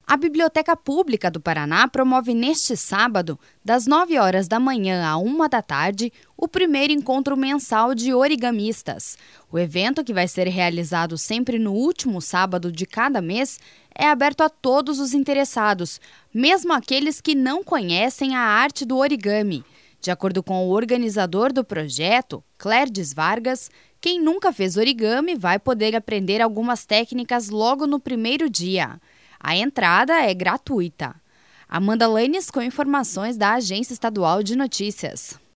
A Biblioteca Pública do Paraná promove neste sábado, das 9 horas da manhã à 1 da tarde, o primeiro encontro mensal de origamistas. O evento, que vai ser realizado sempre no último sábado de cada mês, é aberto a todos os interessados, mesmo aqueles que não conhecem a arte do origami. De acordo com o organizador do projeto, Clerdes Vargas, quem nunca fez origami vai poder aprender algumas técnicas logo no primeiro dia. A entrada é gratuita. Amanda Lanes com informações da Agência Estadual de Notícias.